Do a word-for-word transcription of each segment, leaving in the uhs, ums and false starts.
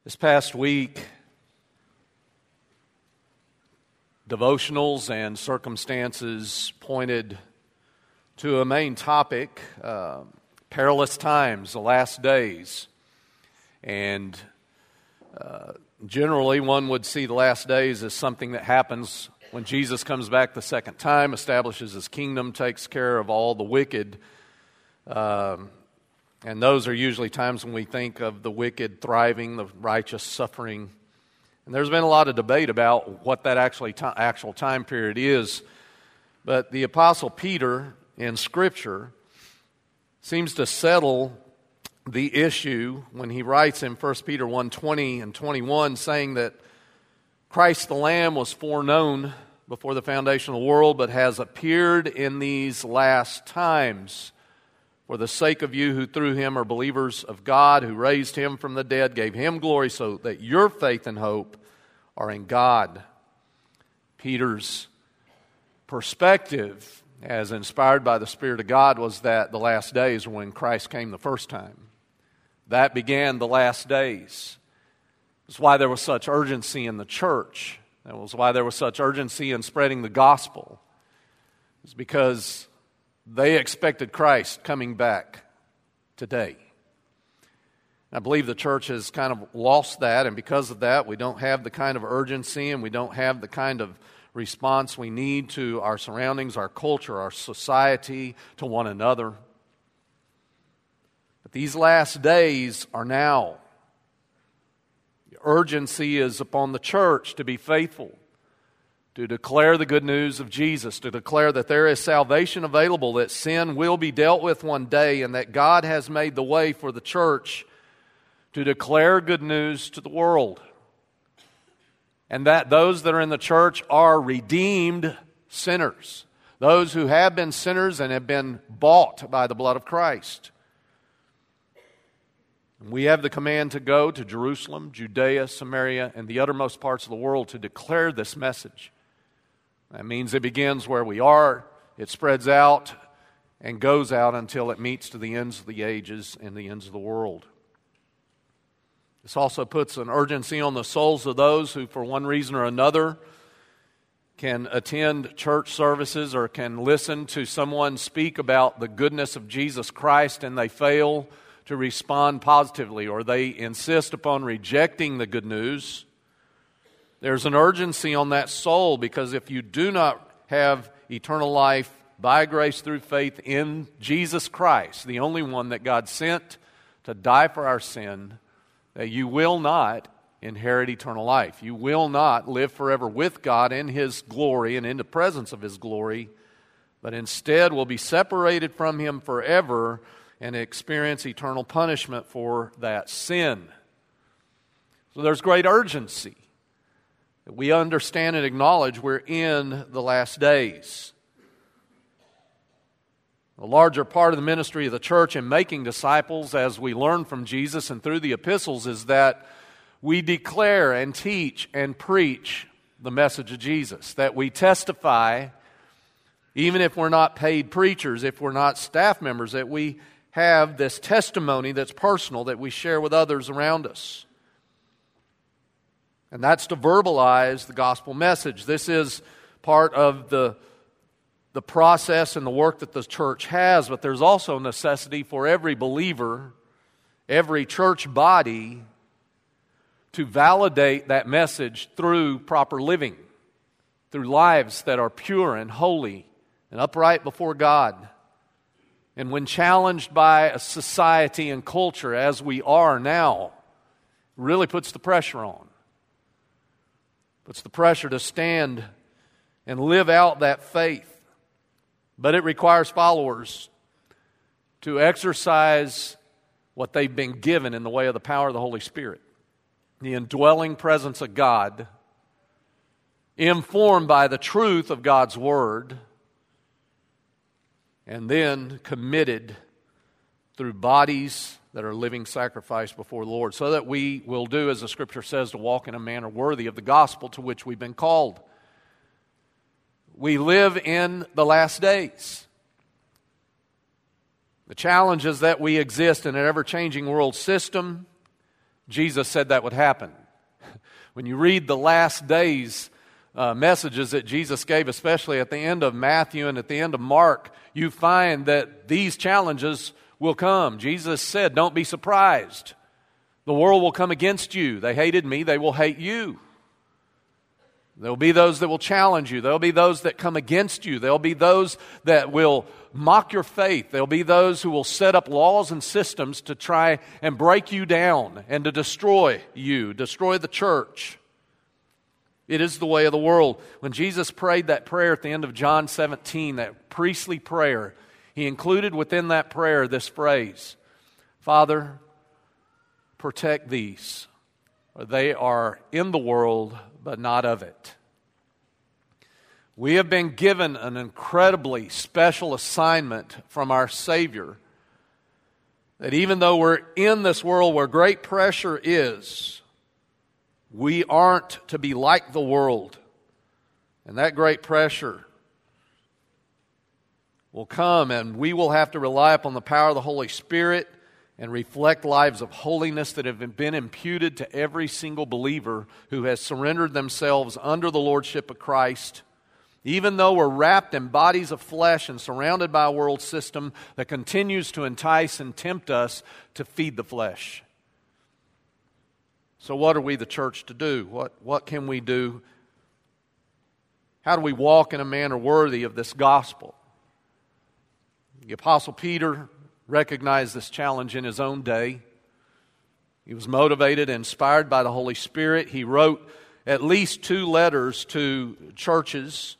This past week, devotionals and circumstances pointed to a main topic, uh, perilous times, the last days. And uh, generally, one would see the last days as something that happens when Jesus comes back the second time, establishes His kingdom, takes care of all the wicked. Um, and those are usually times when we think of the wicked thriving, the righteous suffering. And there's been a lot of debate about what that actually t- actual time period is. But the Apostle Peter in Scripture seems to settle the issue when he writes in First Peter one twenty and twenty-one, saying that Christ the Lamb was foreknown before the foundation of the world, but has appeared in these last times for the sake of you who through Him are believers of God, who raised Him from the dead, gave Him glory, so that your faith and hope are in God. Peter's perspective, as inspired by the Spirit of God, was that the last days were when Christ came the first time. That began the last days. That's why there was such urgency in the church. That was why there was such urgency in spreading the gospel. It's because they expected Christ coming back today. I believe the church has kind of lost that, and because of that, we don't have the kind of urgency and we don't have the kind of response we need to our surroundings, our culture, our society, to one another. But these last days are now. The urgency is upon the church to be faithful, to declare the good news of Jesus, to declare that there is salvation available, that sin will be dealt with one day, and that God has made the way for the church to declare good news to the world. And that those that are in the church are redeemed sinners, those who have been sinners and have been bought by the blood of Christ. And we have the command to go to Jerusalem, Judea, Samaria, and the uttermost parts of the world to declare this message. That means it begins where we are, it spreads out, and goes out until it meets to the ends of the ages and the ends of the world. This also puts an urgency on the souls of those who, for one reason or another, can attend church services or can listen to someone speak about the goodness of Jesus Christ and they fail to respond positively, or they insist upon rejecting the good news. There's an urgency on that soul, because if you do not have eternal life by grace through faith in Jesus Christ, the only one that God sent to die for our sin, that you will not inherit eternal life. You will not live forever with God in His glory and in the presence of His glory, but instead will be separated from Him forever and experience eternal punishment for that sin. So there's great urgency that we understand and acknowledge we're in the last days. A larger part of the ministry of the church in making disciples, as we learn from Jesus and through the epistles, is that we declare and teach and preach the message of Jesus. That we testify, even if we're not paid preachers, if we're not staff members, that we have this testimony that's personal that we share with others around us. And that's to verbalize the gospel message. This is part of the the process and the work that the church has, but there's also a necessity for every believer, every church body, to validate that message through proper living, through lives that are pure and holy and upright before God. And when challenged by a society and culture, as we are now, it really puts the pressure on. Puts the pressure to stand and live out that faith. But it requires followers to exercise what they've been given in the way of the power of the Holy Spirit. The indwelling presence of God, informed by the truth of God's Word, and then committed through bodies that are living sacrifice before the Lord, so that we will do, as the Scripture says, to walk in a manner worthy of the gospel to which we've been called. We live in the last days. The challenge is that we exist in an ever-changing world system Jesus said that would happen. When you read the last days uh, messages that Jesus gave, especially at the end of Matthew and at the end of Mark, you find that these challenges will come. Jesus said, don't be surprised. The world will come against you. They hated me, they will hate you. There will be those that will challenge you. There will be those that come against you. There will be those that will mock your faith. There will be those who will set up laws and systems to try and break you down and to destroy you, destroy the church. It is the way of the world. When Jesus prayed that prayer at the end of John seventeen, that priestly prayer, He included within that prayer this phrase, Father, protect these, for they are in the world, but not of it. We have been given an incredibly special assignment from our Savior, that even though we're in this world where great pressure is, we aren't to be like the world. And that great pressure will come, and we will have to rely upon the power of the Holy Spirit and reflect lives of holiness that have been imputed to every single believer who has surrendered themselves under the lordship of Christ. Even though we're wrapped in bodies of flesh and surrounded by a world system that continues to entice and tempt us to feed the flesh. So what are we, the church, to do? What, what can we do? How do we walk in a manner worthy of this gospel? The Apostle Peter recognized this challenge in his own day. He was motivated, inspired by the Holy Spirit. He wrote at least two letters to churches.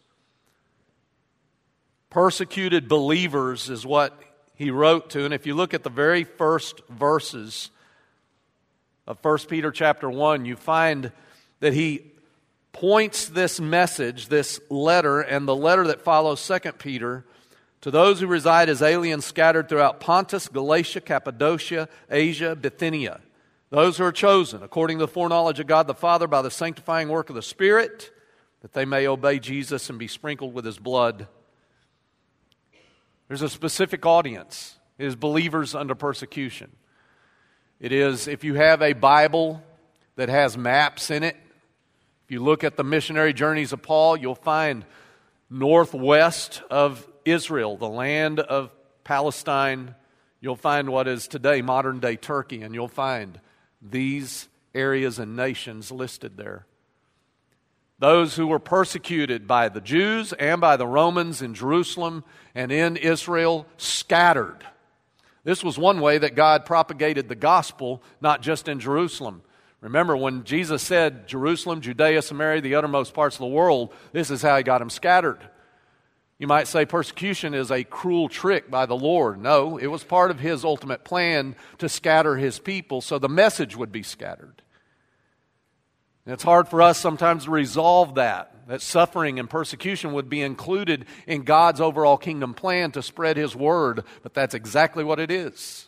Persecuted believers is what he wrote to. And if you look at the very first verses of First Peter chapter one, you find that he points this message, this letter, and the letter that follows Second Peter, to those who reside as aliens scattered throughout Pontus, Galatia, Cappadocia, Asia, Bithynia. Those who are chosen according to the foreknowledge of God the Father by the sanctifying work of the Spirit, that they may obey Jesus and be sprinkled with His blood. There's a specific audience. It is believers under persecution. It is, if you have a Bible that has maps in it, if you look at the missionary journeys of Paul, you'll find northwest of Israel, the land of Palestine, you'll find what is today modern-day Turkey, and you'll find these areas and nations listed there. Those who were persecuted by the Jews and by the Romans in Jerusalem and in Israel scattered. This was one way that God propagated the gospel, not just in Jerusalem. Remember, when Jesus said Jerusalem, Judea, Samaria, the uttermost parts of the world, this is how He got them scattered. You might say persecution is a cruel trick by the Lord. No, it was part of His ultimate plan to scatter His people so the message would be scattered. And it's hard for us sometimes to resolve that, that suffering and persecution would be included in God's overall kingdom plan to spread His word, but that's exactly what it is.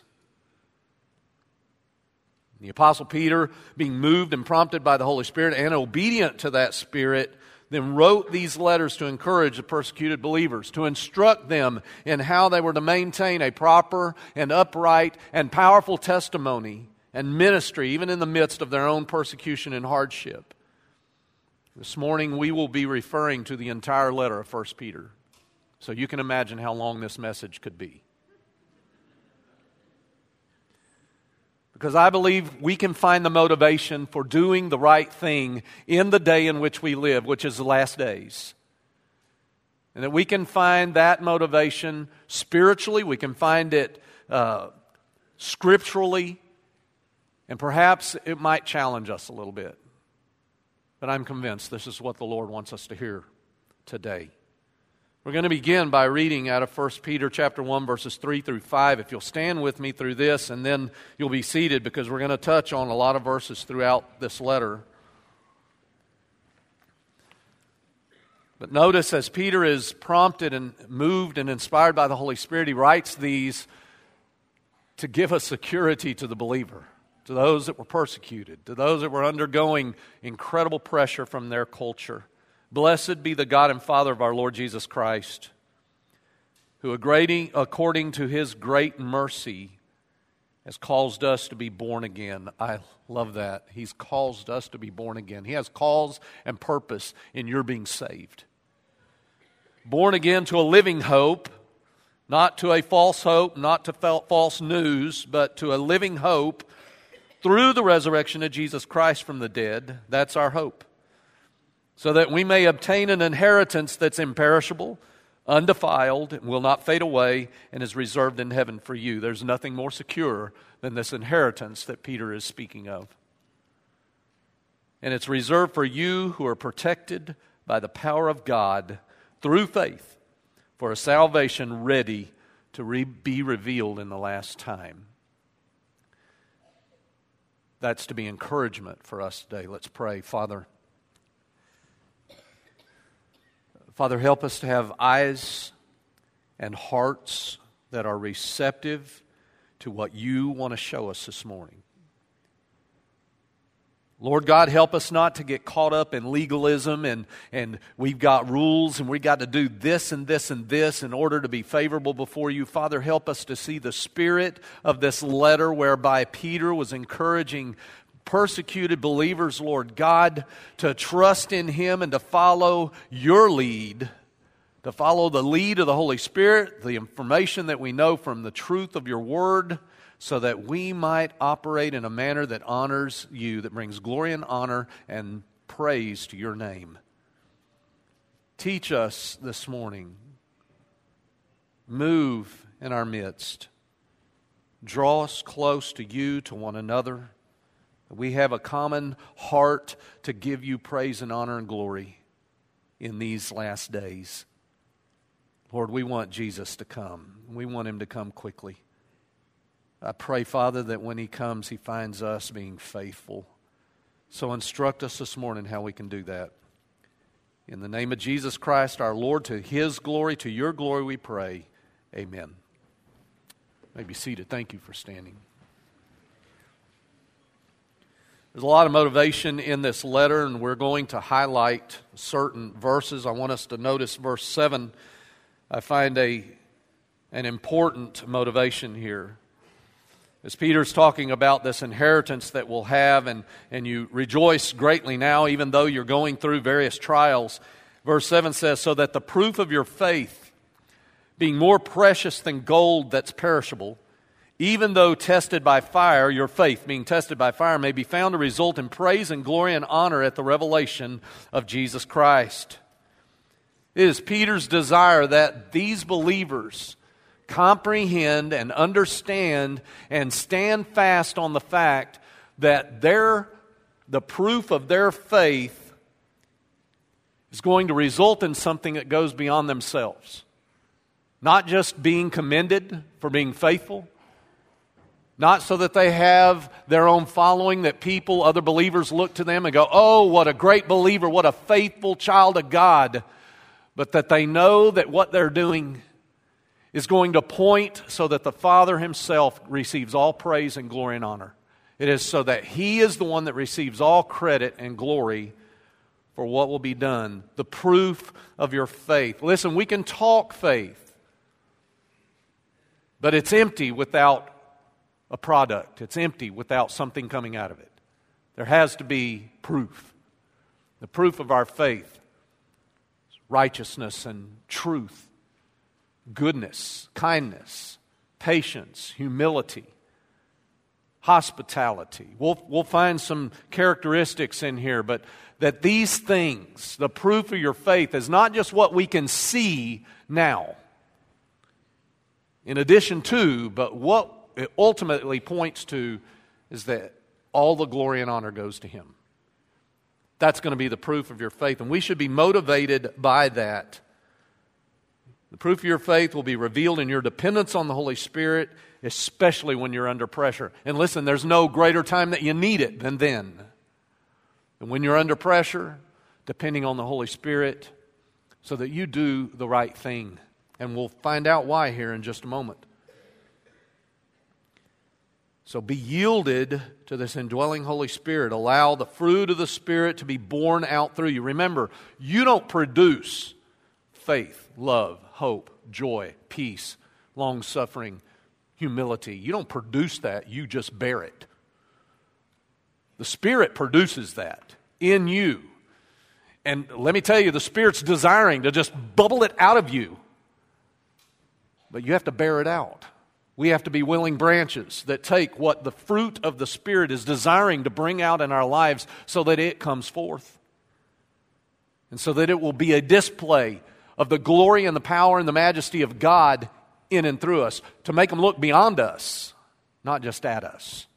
The Apostle Peter, being moved and prompted by the Holy Spirit and obedient to that Spirit, then wrote these letters to encourage the persecuted believers, to instruct them in how they were to maintain a proper and upright and powerful testimony and ministry, even in the midst of their own persecution and hardship. This morning we will be referring to the entire letter of First Peter, so you can imagine how long this message could be. Because I believe we can find the motivation for doing the right thing in the day in which we live, which is the last days. And that we can find that motivation spiritually, we can find it uh, scripturally, and perhaps it might challenge us a little bit. But I'm convinced this is what the Lord wants us to hear today. We're going to begin by reading out of First Peter chapter one, verses three through five. If you'll stand with me through this, and then you'll be seated, because we're going to touch on a lot of verses throughout this letter. But notice, as Peter is prompted and moved and inspired by the Holy Spirit, he writes these to give a security to the believer, to those that were persecuted, to those that were undergoing incredible pressure from their culture. Blessed be the God and Father of our Lord Jesus Christ, who according to His great mercy has caused us to be born again. I love that. He's caused us to be born again. He has cause and purpose in your being saved. Born again to a living hope, not to a false hope, not to false news, but to a living hope through the resurrection of Jesus Christ from the dead. That's our hope. So that we may obtain an inheritance that's imperishable, undefiled, and will not fade away, and is reserved in heaven for you. There's nothing more secure than this inheritance that Peter is speaking of. And it's reserved for you who are protected by the power of God through faith for a salvation ready to re- be revealed in the last time. That's to be encouragement for us today. Let's pray. Father, Father, help us to have eyes and hearts that are receptive to what you want to show us this morning. Lord God, help us not to get caught up in legalism and, and we've got rules and we've got to do this and this and this in order to be favorable before you. Father, help us to see the spirit of this letter whereby Peter was encouraging persecuted believers, Lord God, to trust in Him and to follow your lead, to follow the lead of the Holy Spirit, the information that we know from the truth of your word, so that we might operate in a manner that honors you, that brings glory and honor and praise to your name. Teach us this morning. Move in our midst. Draw us close to you, to one another. We have a common heart to give you praise and honor and glory in these last days. Lord, we want Jesus to come. We want Him to come quickly. I pray, Father, that when He comes, He finds us being faithful. So instruct us this morning how we can do that. In the name of Jesus Christ, our Lord, to His glory, to your glory we pray. Amen. You may be seated. Thank you for standing. There's a lot of motivation in this letter, and we're going to highlight certain verses. I want us to notice verse seven. I find a an important motivation here. As Peter's talking about this inheritance that we'll have, and, and you rejoice greatly now, even though you're going through various trials. Verse seven says, so that the proof of your faith, being more precious than gold that's perishable, even though tested by fire, your faith being tested by fire may be found to result in praise and glory and honor at the revelation of Jesus Christ. It is Peter's desire that these believers comprehend and understand and stand fast on the fact that their, the proof of their faith is going to result in something that goes beyond themselves. Not just being commended for being faithful, not so that they have their own following, that people, other believers look to them and go, oh, what a great believer, what a faithful child of God, but that they know that what they're doing is going to point so that the Father Himself receives all praise and glory and honor. It is so that He is the one that receives all credit and glory for what will be done. The proof of your faith. Listen, we can talk faith, but it's empty without a product. It's empty without something coming out of it. There has to be proof. The proof of our faith is righteousness and truth. Goodness, kindness, patience, humility, hospitality. We'll, we'll find some characteristics in here, but that these things, the proof of your faith, is not just what we can see now, in addition to, but what it ultimately points to is that all the glory and honor goes to Him. That's going to be the proof of your faith, and we should be motivated by that. The proof of your faith will be revealed in your dependence on the Holy Spirit, especially when you're under pressure. And listen, there's no greater time that you need it than then. And when you're under pressure, depending on the Holy Spirit, so that you do the right thing. And we'll find out why here in just a moment. So be yielded to this indwelling Holy Spirit. Allow the fruit of the Spirit to be born out through you. Remember, you don't produce faith, love, hope, joy, peace, long-suffering, humility. You don't produce that, you just bear it. The Spirit produces that in you. And let me tell you, the Spirit's desiring to just bubble it out of you. But you have to bear it out. We have to be willing branches that take what the fruit of the Spirit is desiring to bring out in our lives so that it comes forth. And so that it will be a display of the glory and the power and the majesty of God in and through us, to make them look beyond us, not just at us.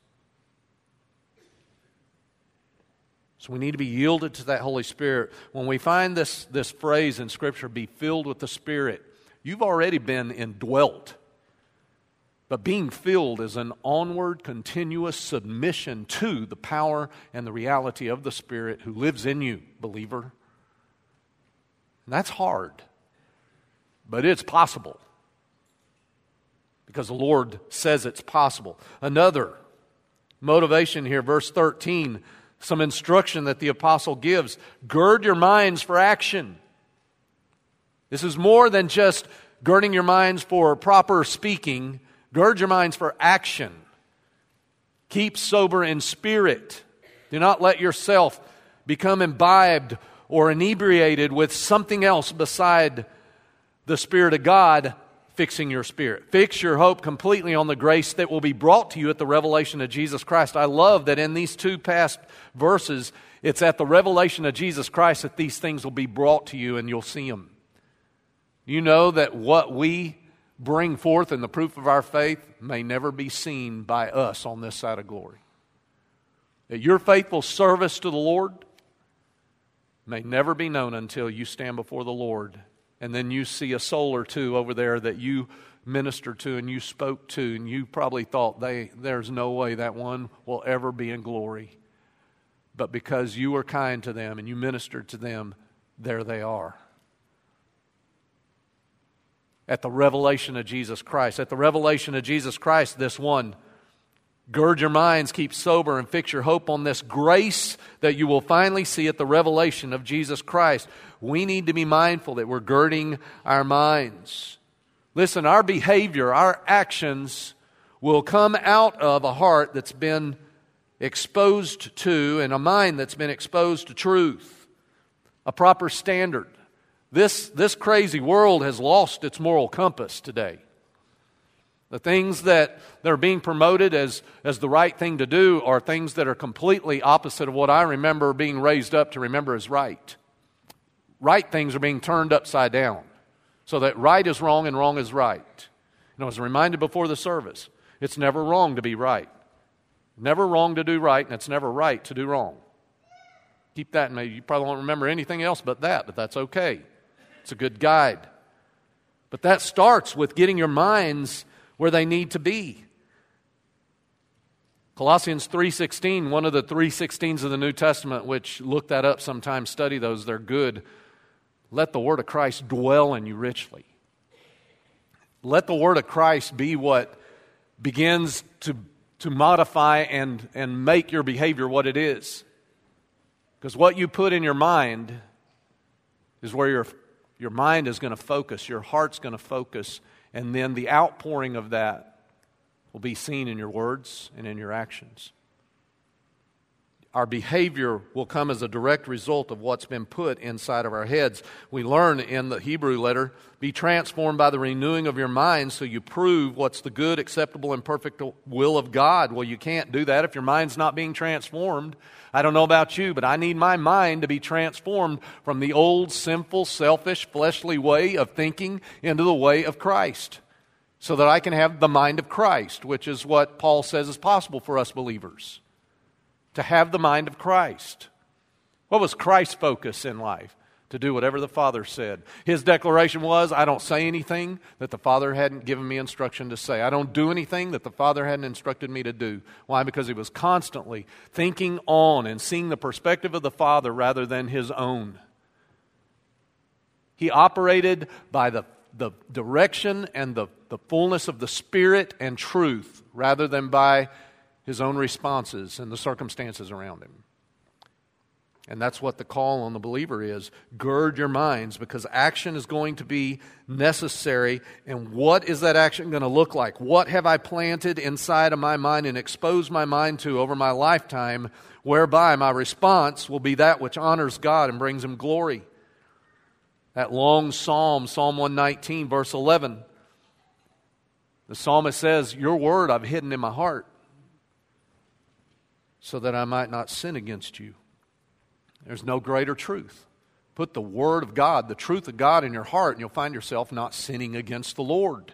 So we need to be yielded to that Holy Spirit. When we find this, this phrase in Scripture, be filled with the Spirit, you've already been indwelt. But being filled is an onward, continuous submission to the power and the reality of the Spirit who lives in you, believer. And that's hard, but it's possible. Because the Lord says it's possible. Another motivation here, verse thirteen, some instruction that the apostle gives. Gird your minds for action. This is more than just girding your minds for proper speaking. Gird your minds for action. Keep sober in spirit. Do not let yourself become imbibed or inebriated with something else beside the Spirit of God fixing your spirit. Fix your hope completely on the grace that will be brought to you at the revelation of Jesus Christ. I love that in these two past verses, it's at the revelation of Jesus Christ that these things will be brought to you and you'll see them. You know that what we bring forth in the proof of our faith may never be seen by us on this side of glory. That your faithful service to the Lord may never be known until you stand before the Lord. And then you see a soul or two over there that you ministered to and you spoke to, and you probably thought, they, there's no way that one will ever be in glory. But because you were kind to them and you ministered to them, there they are. At the revelation of Jesus Christ. At the revelation of Jesus Christ, this one, gird your minds, keep sober, and fix your hope on this grace that you will finally see at the revelation of Jesus Christ. We need to be mindful that we're girding our minds. Listen, our behavior, our actions will come out of a heart that's been exposed to and a mind that's been exposed to truth, a proper standard. This, this crazy world has lost its moral compass today. The things that, that are being promoted as, as the right thing to do are things that are completely opposite of what I remember being raised up to remember as right. Right things are being turned upside down so that right is wrong and wrong is right. And I was reminded before the service, it's never wrong to be right. Never wrong to do right, and it's never right to do wrong. Keep that in mind. You probably won't remember anything else but that, but that's okay. It's a good guide. But that starts with getting your minds where they need to be. Colossians three sixteen, one of the three sixteens of the New Testament, which look that up sometime, study those, they're good. Let the word of Christ dwell in you richly. Let the word of Christ be what begins to, to modify and, and make your behavior what it is. Because what you put in your mind is where your, your mind is going to focus, your heart's going to focus, and then the outpouring of that will be seen in your words and in your actions. Our behavior will come as a direct result of what's been put inside of our heads. We learn in the Hebrew letter, be transformed by the renewing of your mind so you prove what's the good, acceptable, and perfect will of God. Well, you can't do that if your mind's not being transformed. I don't know about you, but I need my mind to be transformed from the old, sinful, selfish, fleshly way of thinking into the way of Christ so that I can have the mind of Christ, which is what Paul says is possible for us believers. To have the mind of Christ. What was Christ's focus in life? To do whatever the Father said. His declaration was, I don't say anything that the Father hadn't given me instruction to say. I don't do anything that the Father hadn't instructed me to do. Why? Because he was constantly thinking on and seeing the perspective of the Father rather than his own. He operated by the, the direction and the, the fullness of the Spirit and truth rather than by his own responses and the circumstances around him. And that's what the call on the believer is. Gird your minds, because action is going to be necessary. And what is that action going to look like? What have I planted inside of my mind and exposed my mind to over my lifetime, whereby my response will be that which honors God and brings Him glory? That long psalm, Psalm one nineteen, verse eleven, the psalmist says, your word I've hidden in my heart so that I might not sin against you. There's no greater truth. Put the Word of God, the truth of God in your heart, and you'll find yourself not sinning against the Lord.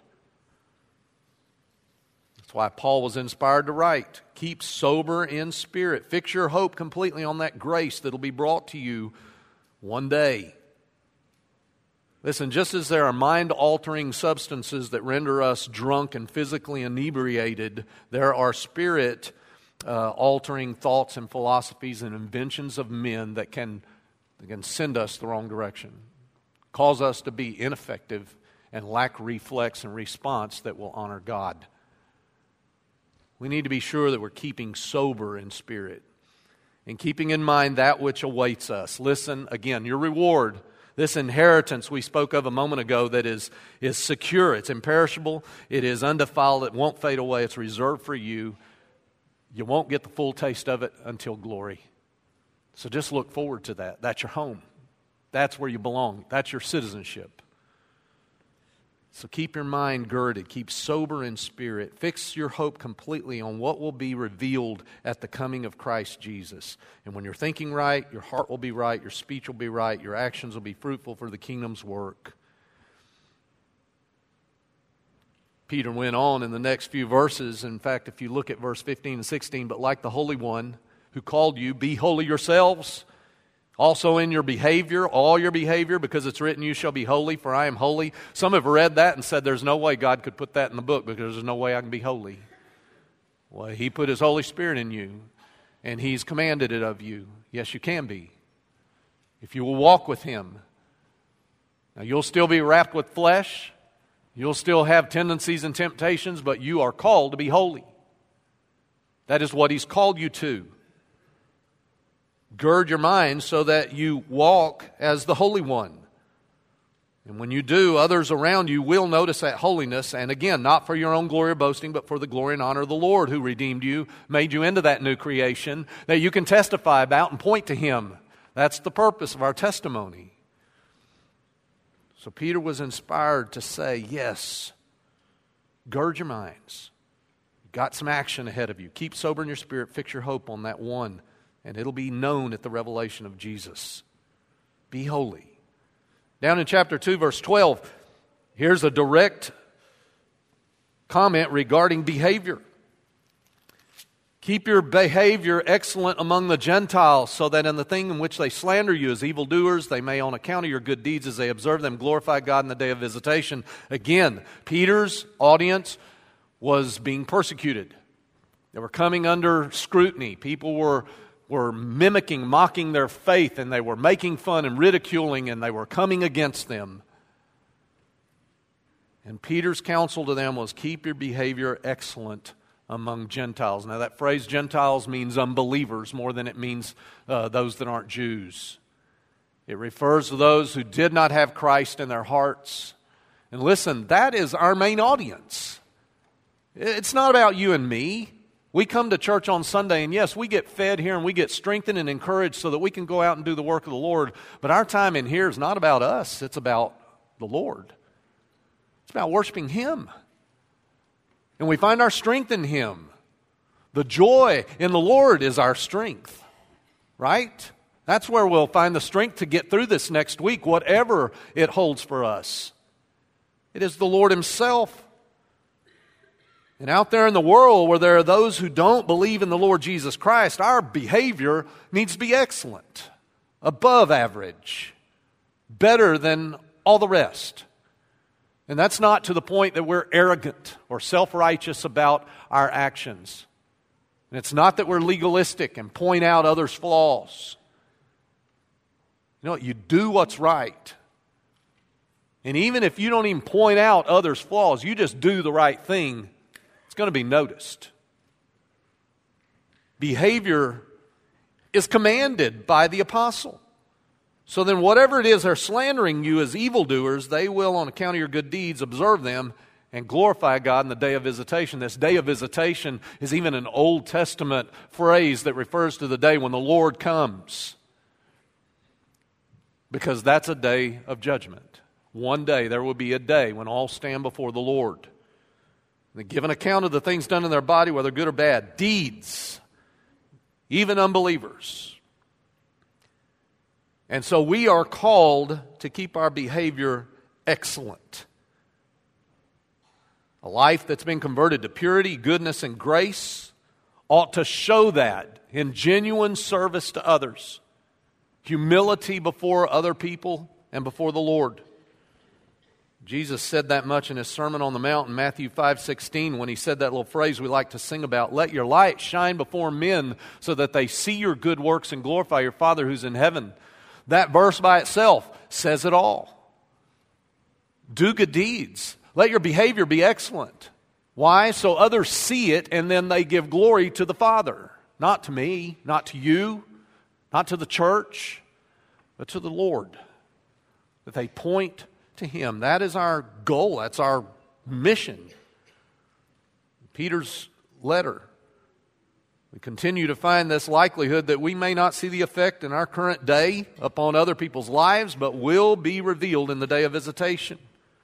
That's why Paul was inspired to write, keep sober in spirit. Fix your hope completely on that grace that will be brought to you one day. Listen, just as there are mind-altering substances that render us drunk and physically inebriated, there are spirit Uh, altering thoughts and philosophies and inventions of men that can, that can send us the wrong direction, cause us to be ineffective and lack reflex and response that will honor God. We need to be sure that we're keeping sober in spirit and keeping in mind that which awaits us. Listen, again, your reward, this inheritance we spoke of a moment ago that is, is secure, it's imperishable, it is undefiled, it won't fade away, it's reserved for you. You won't get the full taste of it until glory. So just look forward to that. That's your home. That's where you belong. That's your citizenship. So keep your mind girded. Keep sober in spirit. Fix your hope completely on what will be revealed at the coming of Christ Jesus. And when you're thinking right, your heart will be right, your speech will be right, your actions will be fruitful for the kingdom's work. Peter went on in the next few verses. In fact, if you look at verse fifteen and sixteen, but like the Holy One who called you, be holy yourselves, also in your behavior, all your behavior, because it's written, you shall be holy, for I am holy. Some have read that and said there's no way God could put that in the book because there's no way I can be holy. Well, He put His Holy Spirit in you, and He's commanded it of you. Yes, you can be, if you will walk with Him. Now, you'll still be wrapped with flesh. You'll still have tendencies and temptations, but you are called to be holy. That is what He's called you to. Gird your mind so that you walk as the Holy One. And when you do, others around you will notice that holiness. And again, not for your own glory or boasting, but for the glory and honor of the Lord who redeemed you, made you into that new creation that you can testify about and point to Him. That's the purpose of our testimony. So Peter was inspired to say, yes, gird your minds. You've got some action ahead of you. Keep sober in your spirit. Fix your hope on that one. And it'll be known at the revelation of Jesus. Be holy. Down in chapter two, verse twelve, here's a direct comment regarding behavior. Keep your behavior excellent among the Gentiles, so that in the thing in which they slander you as evildoers, they may, on account of your good deeds as they observe them, glorify God in the day of visitation. Again, Peter's audience was being persecuted. They were coming under scrutiny. People were, were mimicking, mocking their faith, and they were making fun and ridiculing, and they were coming against them. And Peter's counsel to them was, keep your behavior excellent among Gentiles. Now that phrase Gentiles means unbelievers more than it means uh, those that aren't Jews. It refers to those who did not have Christ in their hearts. And listen, that is our main audience. It's not about you and me. We come to church on Sunday, and yes, we get fed here and we get strengthened and encouraged so that we can go out and do the work of the Lord. But our time in here is not about us. It's about the Lord. It's about worshiping Him. And we find our strength in Him. The joy in the Lord is our strength, right? That's where we'll find the strength to get through this next week, whatever it holds for us. It is the Lord Himself. And out there in the world where there are those who don't believe in the Lord Jesus Christ, our behavior needs to be excellent, above average, better than all the rest. And that's not to the point that we're arrogant or self-righteous about our actions. And it's not that we're legalistic and point out others' flaws. You know, you do what's right. And even if you don't even point out others' flaws, you just do the right thing, it's going to be noticed. Behavior is commanded by the apostle. So then whatever it is they're slandering you as evildoers, they will, on account of your good deeds, observe them and glorify God in the day of visitation. This day of visitation is even an Old Testament phrase that refers to the day when the Lord comes. Because that's a day of judgment. One day, there will be a day when all stand before the Lord. They give an account of the things done in their body, whether good or bad. Deeds. Even unbelievers. And so we are called to keep our behavior excellent. A life that's been converted to purity, goodness, and grace ought to show that in genuine service to others. Humility before other people and before the Lord. Jesus said that much in his Sermon on the Mount in Matthew five sixteen when he said that little phrase we like to sing about, "Let your light shine before men so that they see your good works and glorify your Father who's in heaven." That verse by itself says it all. Do good deeds. Let your behavior be excellent. Why? So others see it and then they give glory to the Father. Not to me, not to you, not to the church, but to the Lord. That they point to Him. That is our goal. That's our mission. Peter's letter. We continue to find this likelihood that we may not see the effect in our current day upon other people's lives, but will be revealed in the day of visitation.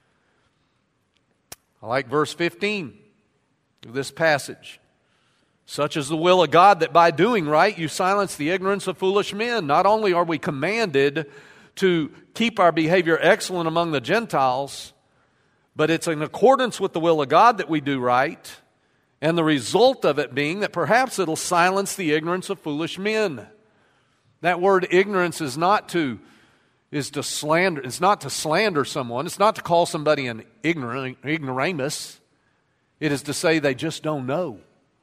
I like verse fifteen of this passage. Such is the will of God that by doing right you silence the ignorance of foolish men. Not only are we commanded to keep our behavior excellent among the Gentiles, but it's in accordance with the will of God that we do right, and the result of it being that perhaps it'll silence the ignorance of foolish men. That word ignorance is not to is to slander. It's not to slander someone. It's not to call somebody an ignorant ignoramus. It is to say they just don't know.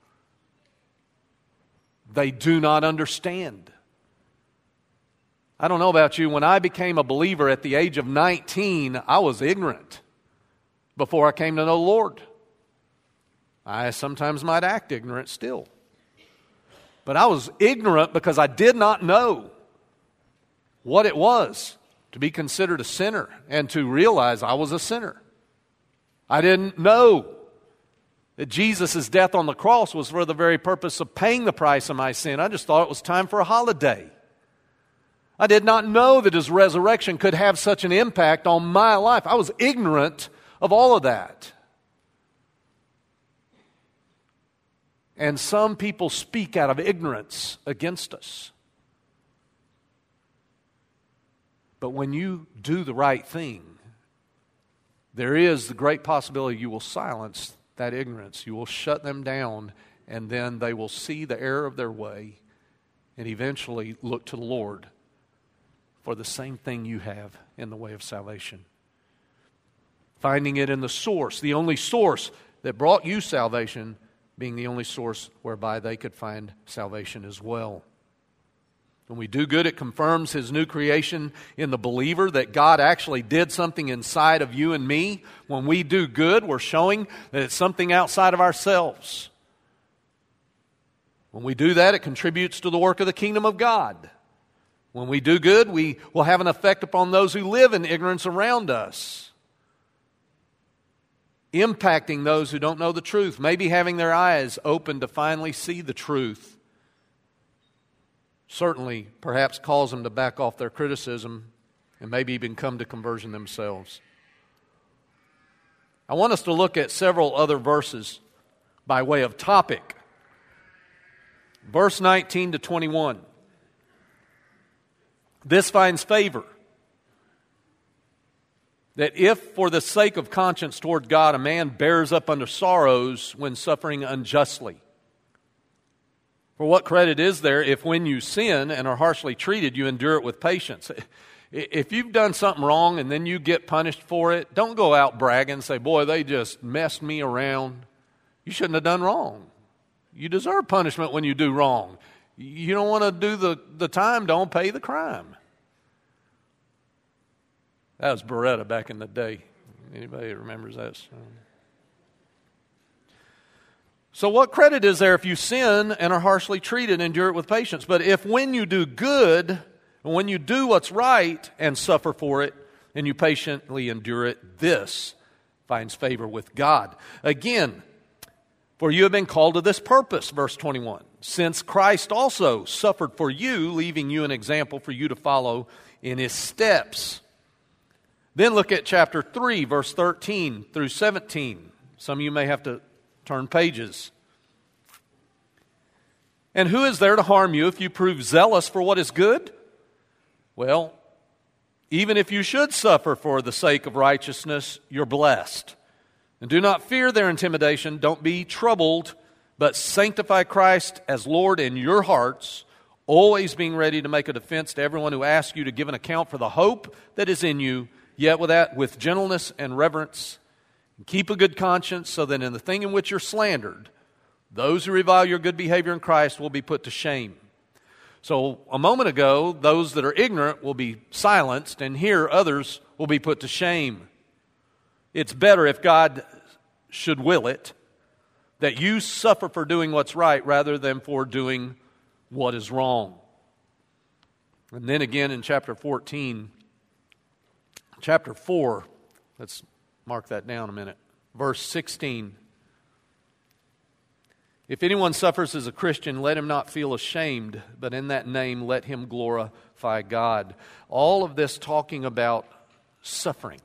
They do not understand. I don't know about you. When I became a believer at the age of nineteen, I was ignorant before I came to know the Lord. I sometimes might act ignorant still. But I was ignorant because I did not know what it was to be considered a sinner and to realize I was a sinner. I didn't know that Jesus' death on the cross was for the very purpose of paying the price of my sin. I just thought it was time for a holiday. I did not know that His resurrection could have such an impact on my life. I was ignorant of all of that. And some people speak out of ignorance against us. But when you do the right thing, there is the great possibility you will silence that ignorance. You will shut them down, and then they will see the error of their way and eventually look to the Lord for the same thing you have in the way of salvation. Finding it in the source, the only source that brought you salvation, being the only source whereby they could find salvation as well. When we do good, it confirms His new creation in the believer, that God actually did something inside of you and me. When we do good, we're showing that it's something outside of ourselves. When we do that, it contributes to the work of the kingdom of God. When we do good, we will have an effect upon those who live in ignorance around us, impacting those who don't know the truth, maybe having their eyes open to finally see the truth. Certainly, perhaps cause them to back off their criticism and maybe even come to conversion themselves. I want us to look at several other verses by way of topic. Verse nineteen to twenty-one. This finds favor, that if for the sake of conscience toward God a man bears up under sorrows when suffering unjustly. For what credit is there if when you sin and are harshly treated, you endure it with patience? If you've done something wrong and then you get punished for it, don't go out bragging and say, boy, they just messed me around. You shouldn't have done wrong. You deserve punishment when you do wrong. You don't want to do the, the time, don't pay the crime. That was Beretta back in the day. Anybody remembers that song? So what credit is there if you sin and are harshly treated, endure it with patience? But if when you do good, and when you do what's right and suffer for it, and you patiently endure it, this finds favor with God. Again, for you have been called to this purpose, verse twenty-one, since Christ also suffered for you, leaving you an example for you to follow in His steps. Then look at chapter three, verse thirteen through seventeen. Some of you may have to turn pages. And who is there to harm you if you prove zealous for what is good? Well, even if you should suffer for the sake of righteousness, you're blessed. And do not fear their intimidation. Don't be troubled, but sanctify Christ as Lord in your hearts, always being ready to make a defense to everyone who asks you to give an account for the hope that is in you, yet with that, with gentleness and reverence. And keep a good conscience, so that in the thing in which you're slandered, those who revile your good behavior in Christ will be put to shame. So a moment ago, those that are ignorant will be silenced, and here others will be put to shame. It's better, if God should will it, that you suffer for doing what's right rather than for doing what is wrong. And then again in chapter fourteen, chapter four, let's mark that down a minute, verse sixteen. If anyone suffers as a Christian, let him not feel ashamed, but in that name let him glorify God. All of this talking about suffering.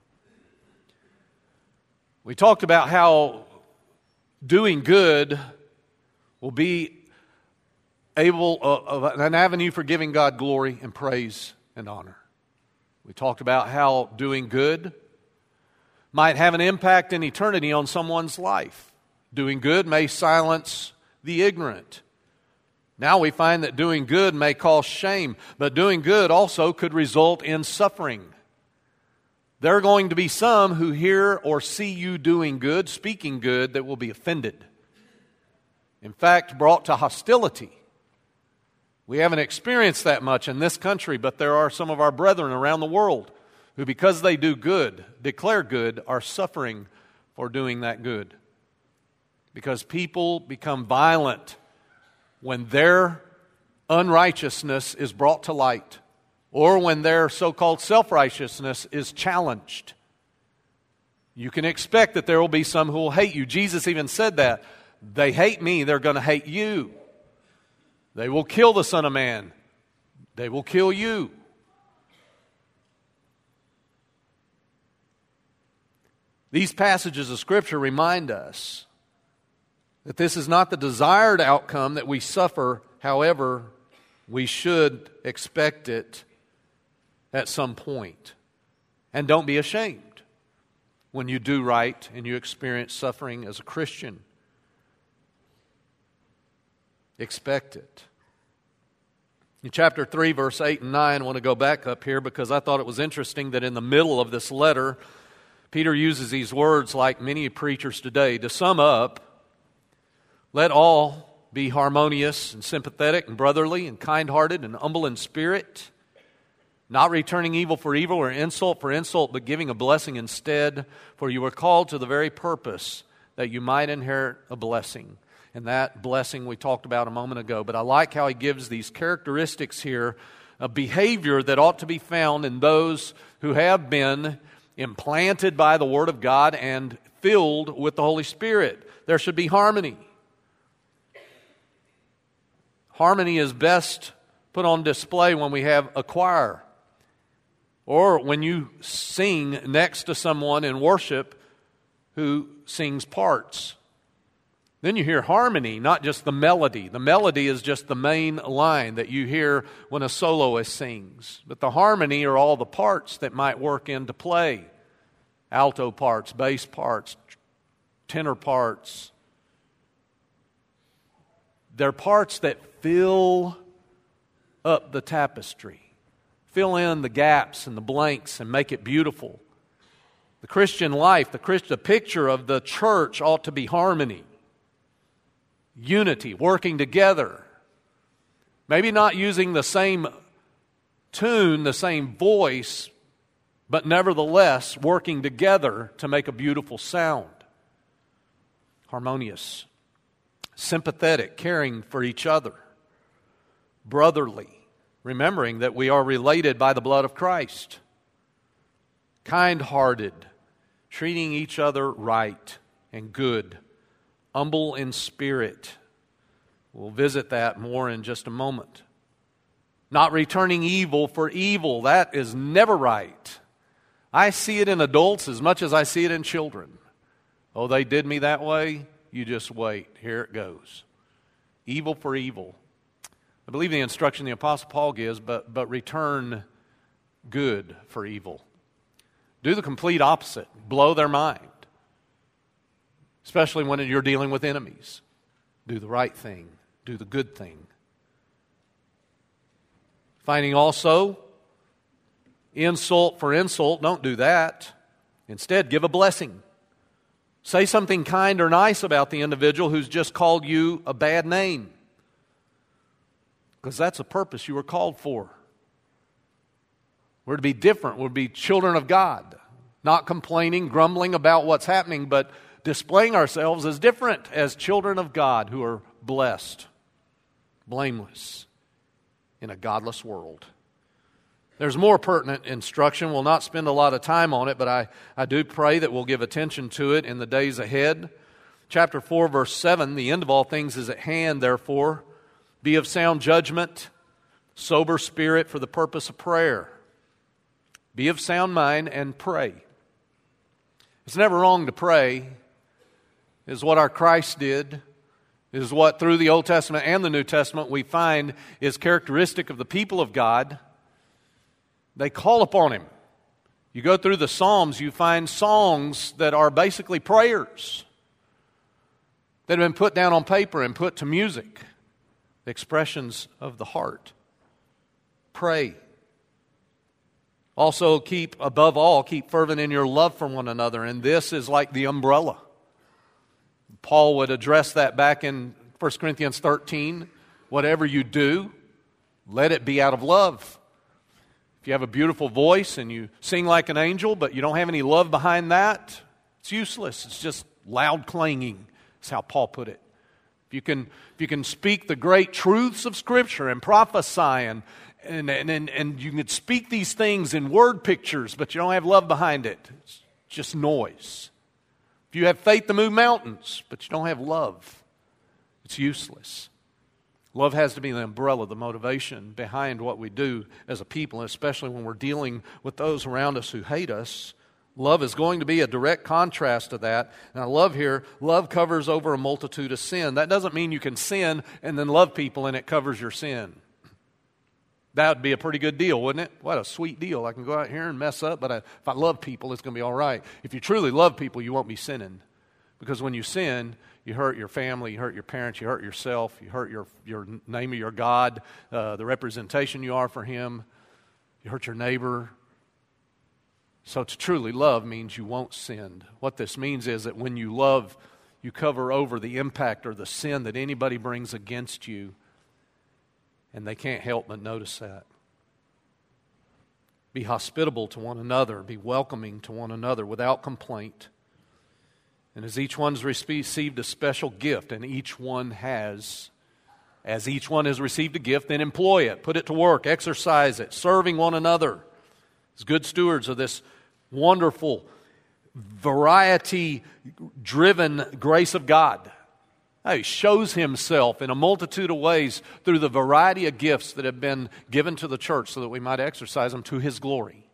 We talked about how doing good will be able uh, an avenue for giving God glory and praise and honor. We talked about how doing good might have an impact in eternity on someone's life. Doing good may silence the ignorant. Now we find that doing good may cause shame, but doing good also could result in suffering. There are going to be some who hear or see you doing good, speaking good, that will be offended. In fact, brought to hostility. We haven't experienced that much in this country, but there are some of our brethren around the world who, because they do good, declare good, are suffering for doing that good. Because people become violent when their unrighteousness is brought to light, or when their so-called self-righteousness is challenged. You can expect that there will be some who will hate you. Jesus even said that. They hate me, they're going to hate you. They will kill the Son of Man. They will kill you. These passages of Scripture remind us that this is not the desired outcome that we suffer. However, we should expect it at some point. And don't be ashamed when you do right and you experience suffering as a Christian. Expect it. In chapter three, verse eight and nine, I want to go back up here because I thought it was interesting that in the middle of this letter, Peter uses these words like many preachers today. To sum up, let all be harmonious and sympathetic and brotherly and kind-hearted and humble in spirit, not returning evil for evil or insult for insult, but giving a blessing instead. For you were called to the very purpose that you might inherit a blessing. And that blessing we talked about a moment ago. But I like how he gives these characteristics here of behavior that ought to be found in those who have been implanted by the Word of God and filled with the Holy Spirit. There should be harmony. Harmony is best put on display when we have a choir, or when you sing next to someone in worship who sings parts. Then you hear harmony, not just the melody. The melody is just the main line that you hear when a soloist sings. But the harmony are all the parts that might work into play. Alto parts, bass parts, tenor parts. They're parts that fill up the tapestry, fill in the gaps and the blanks and make it beautiful. The Christian life, the Christian, the picture of the church ought to be harmony, unity, working together. Maybe not using the same tune, the same voice, but nevertheless working together to make a beautiful sound. Harmonious. sympathetic, caring for each other, brotherly, remembering that we are related by the blood of Christ, kind-hearted, treating each other right and good, humble in spirit. We'll visit that more in just a moment. Not returning evil for evil. That is never right. I see it in adults as much as I see it in children. Oh, they did me that way? You just wait. Here it goes. Evil for evil. I believe the instruction the Apostle Paul gives, but, but return good for evil. Do the complete opposite. Blow their mind. Especially when you're dealing with enemies. Do the right thing. Do the good thing. Finding also, insult for insult, don't do that. Instead, give a blessing. Say something kind or nice about the individual who's just called you a bad name. Because that's a purpose you were called for. We're to be different. We're to be children of God. Not complaining, grumbling about what's happening, but displaying ourselves as different, as children of God who are blessed, blameless in a godless world. There's more pertinent instruction. We'll not spend a lot of time on it, but I, I do pray that we'll give attention to it in the days ahead. Chapter four, verse seven, the end of all things is at hand, therefore. Be of sound judgment, sober spirit for the purpose of prayer. Be of sound mind and pray. It's never wrong to pray. It's what our Christ did. It is what through the Old Testament and the New Testament we find is characteristic of the people of God. They call upon Him. You go through the Psalms, you find songs that are basically prayers that have been put down on paper and put to music. The expressions of the heart. Pray. Also keep, above all, keep fervent in your love for one another. And this is like the umbrella. Paul would address that back in First Corinthians thirteen. Whatever you do, let it be out of love. If you have a beautiful voice and you sing like an angel, but you don't have any love behind that, it's useless. It's just loud clanging. That's how Paul put it. If you can, if you can speak the great truths of Scripture and prophesy and, and, and, and you can speak these things in word pictures, but you don't have love behind it, it's just noise. If you have faith to move mountains, but you don't have love, it's useless. Love has to be the umbrella, the motivation behind what we do as a people, especially when we're dealing with those around us who hate us. Love is going to be a direct contrast to that. And I love here, love covers over a multitude of sin. That doesn't mean you can sin and then love people and it covers your sin. That would be a pretty good deal, wouldn't it? What a sweet deal. I can go out here and mess up, but I, if I love people, it's going to be all right. If you truly love people, you won't be sinning. Because when you sin, you hurt your family, you hurt your parents, you hurt yourself, you hurt your, your name of your God, uh, the representation you are for Him, you hurt your neighbor. So to truly love means you won't sin. What this means is that when you love, you cover over the impact or the sin that anybody brings against you, and they can't help but notice that. Be hospitable to one another, be welcoming to one another without complaint. And as each one's received a special gift, and each one has, as each one has received a gift, then employ it, put it to work, exercise it, serving one another as good stewards of this wonderful, variety-driven grace of God. He shows Himself in a multitude of ways through the variety of gifts that have been given to the church so that we might exercise them to His glory.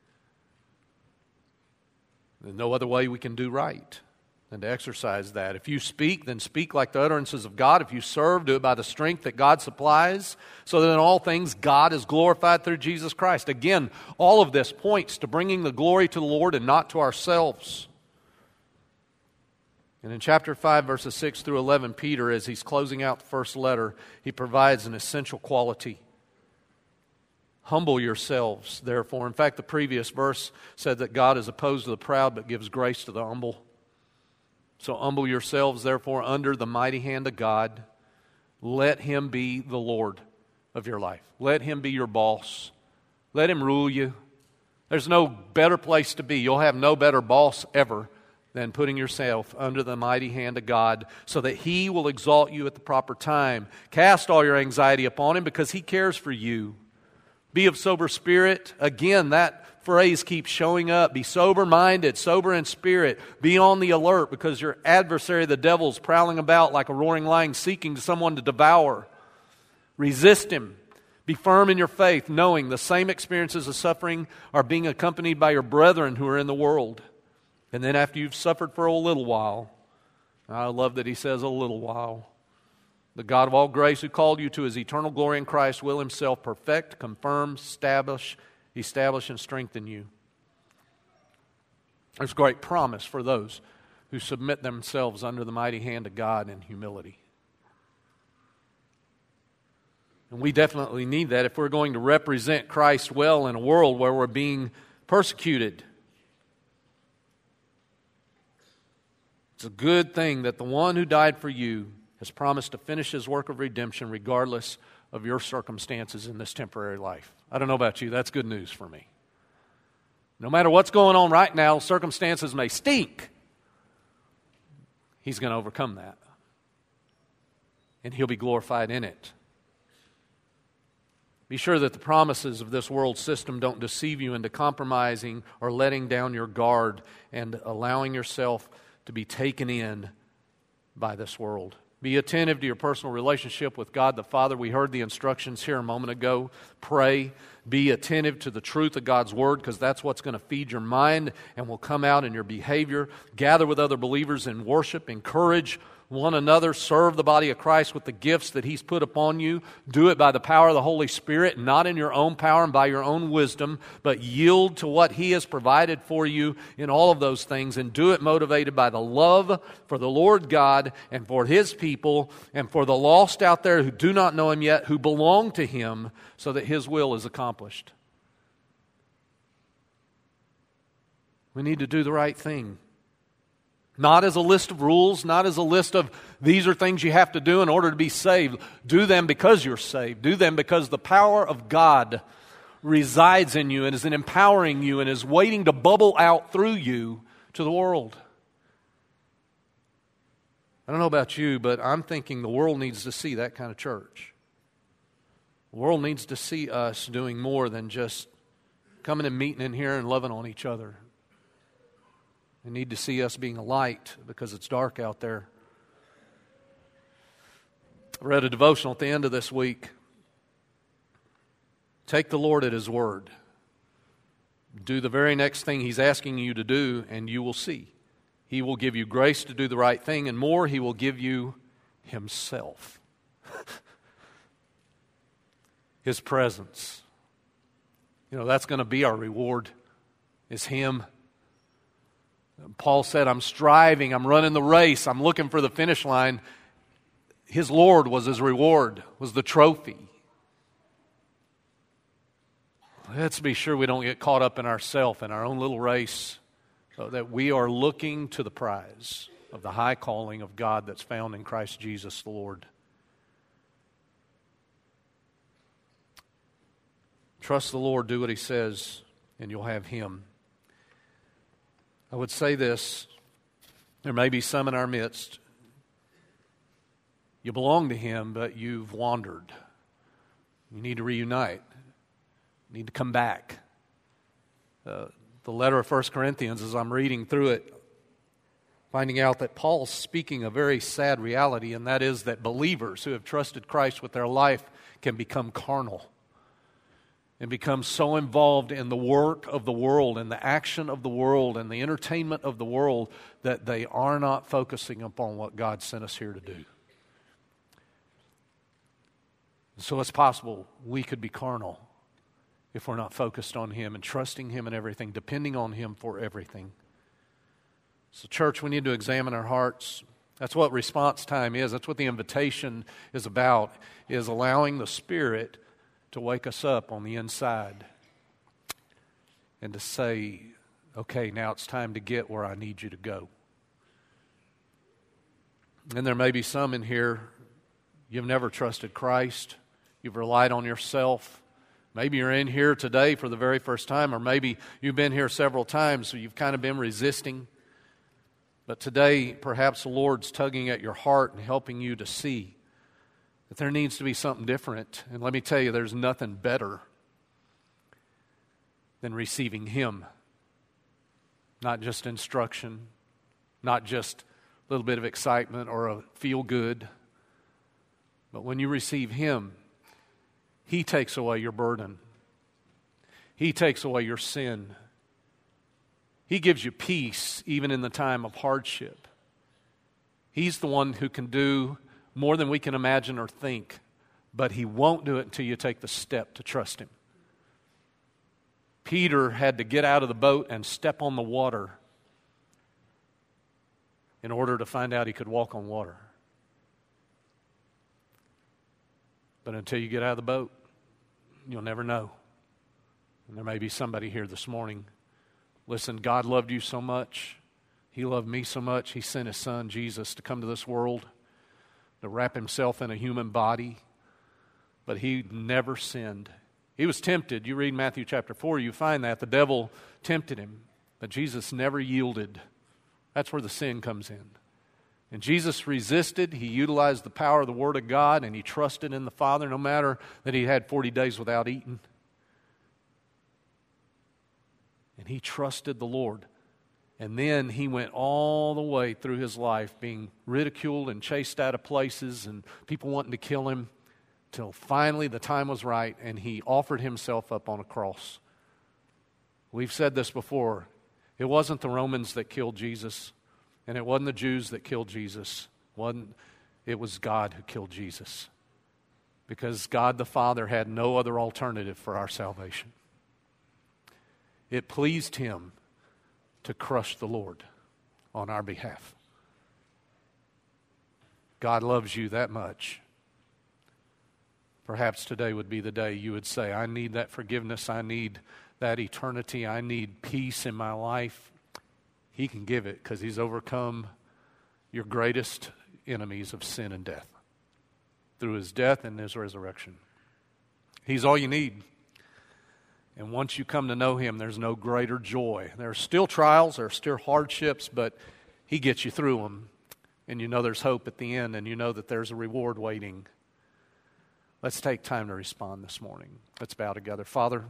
There's no other way we can do right than to exercise that. If you speak, then speak like the utterances of God. If you serve, do it by the strength that God supplies, so that in all things God is glorified through Jesus Christ. Again, all of this points to bringing the glory to the Lord and not to ourselves. And in chapter five, verses six through eleven, Peter, as he's closing out the first letter, he provides an essential quality. Humble yourselves, therefore. In fact, the previous verse said that God is opposed to the proud but gives grace to the humble. So humble yourselves, therefore, under the mighty hand of God. Let Him be the Lord of your life. Let Him be your boss. Let Him rule you. There's no better place to be. You'll have no better boss ever than putting yourself under the mighty hand of God so that He will exalt you at the proper time. Cast all your anxiety upon Him because He cares for you. Be of sober spirit. Again, that phrase keeps showing up. Be sober-minded, sober in spirit. Be on the alert because your adversary, the devil, is prowling about like a roaring lion seeking someone to devour. Resist him. Be firm in your faith, knowing the same experiences of suffering are being accompanied by your brethren who are in the world. And then after you've suffered for a little while, I love that he says a little while, the God of all grace who called you to His eternal glory in Christ will Himself perfect, confirm, establish, establish and strengthen you. There's great promise for those who submit themselves under the mighty hand of God in humility. And we definitely need that if we're going to represent Christ well in a world where we're being persecuted. It's a good thing that the one who died for you has promised to finish His work of redemption regardless of your circumstances in this temporary life. I don't know about you, that's good news for me. No matter what's going on right now, circumstances may stink. He's going to overcome that. And He'll be glorified in it. Be sure that the promises of this world system don't deceive you into compromising or letting down your guard and allowing yourself to be taken in by this world. Be attentive to your personal relationship with God the Father. We heard the instructions here a moment ago. Pray. Be attentive to the truth of God's Word because that's what's going to feed your mind and will come out in your behavior. Gather with other believers in worship. Encourage one another. Serve the body of Christ with the gifts that He's put upon you. Do it by the power of the Holy Spirit, not in your own power and by your own wisdom, but yield to what He has provided for you in all of those things, and do it motivated by the love for the Lord God and for His people and for the lost out there who do not know Him yet, who belong to Him, so that His will is accomplished. We need to do the right thing. Not as a list of rules, not as a list of these are things you have to do in order to be saved. Do them because you're saved. Do them because the power of God resides in you and is empowering you and is waiting to bubble out through you to the world. I don't know about you, but I'm thinking the world needs to see that kind of church. The world needs to see us doing more than just coming and meeting in here and loving on each other. They need to see us being a light because it's dark out there. I read a devotional at the end of this week. Take the Lord at His word. Do the very next thing He's asking you to do, and you will see. He will give you grace to do the right thing, and more, He will give you Himself. His presence. You know, that's going to be our reward, is Him. Paul said, I'm striving, I'm running the race, I'm looking for the finish line. His Lord was his reward, was the trophy. Let's be sure we don't get caught up in ourselves, in our own little race, so that we are looking to the prize of the high calling of God that's found in Christ Jesus the Lord. Trust the Lord, do what He says, and you'll have Him. I would say this, there may be some in our midst. You belong to Him, but you've wandered. You need to reunite. You need to come back. Uh, the letter of First Corinthians, as I'm reading through it, finding out that Paul's speaking a very sad reality, and that is that believers who have trusted Christ with their life can become carnal and become so involved in the work of the world and the action of the world and the entertainment of the world that they are not focusing upon what God sent us here to do. So it's possible we could be carnal if we're not focused on Him and trusting Him in everything, depending on Him for everything. So church, we need to examine our hearts. That's what response time is. That's what the invitation is about, is allowing the Spirit to wake us up on the inside and to say, okay, now it's time to get where I need you to go. And there may be some in here, you've never trusted Christ. You've relied on yourself. Maybe you're in here today for the very first time, or maybe you've been here several times, so you've kind of been resisting. But today, perhaps the Lord's tugging at your heart and helping you to see that there needs to be something different. And let me tell you, there's nothing better than receiving Him. Not just instruction, not just a little bit of excitement or a feel good, but when you receive Him, He takes away your burden. He takes away your sin. He gives you peace even in the time of hardship. He's the one who can do more than we can imagine or think, but He won't do it until you take the step to trust Him. Peter had to get out of the boat and step on the water in order to find out he could walk on water. But until you get out of the boat, you'll never know. And there may be somebody here this morning. Listen, God loved you so much. He loved me so much. He sent His Son, Jesus, to come to this world, to wrap Himself in a human body. But He never sinned. He was tempted. You read Matthew chapter four, you find that. The devil tempted Him. But Jesus never yielded. That's where the sin comes in. And Jesus resisted. He utilized the power of the Word of God, and He trusted in the Father no matter that He had forty days without eating. And He trusted the Lord. And then He went all the way through His life being ridiculed and chased out of places and people wanting to kill Him till finally the time was right and He offered Himself up on a cross. We've said this before. It wasn't the Romans that killed Jesus, and it wasn't the Jews that killed Jesus. It wasn't, it was God who killed Jesus. Because God the Father had no other alternative for our salvation. It pleased Him to crush the Lord on our behalf. God loves you that much. Perhaps today would be the day you would say, I need that forgiveness, I need that eternity, I need peace in my life. He can give it because He's overcome your greatest enemies of sin and death through His death and His resurrection. He's all you need. And once you come to know Him, there's no greater joy. There are still trials, there are still hardships, but He gets you through them. And you know there's hope at the end, and you know that there's a reward waiting. Let's take time to respond this morning. Let's bow together. Father,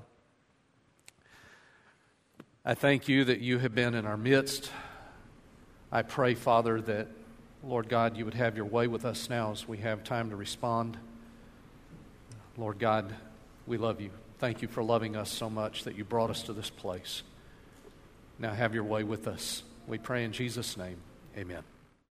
I thank You that You have been in our midst. I pray, Father, that, Lord God, You would have Your way with us now as we have time to respond. Lord God, we love You. Thank You for loving us so much that You brought us to this place. Now have Your way with us. We pray in Jesus' name. Amen.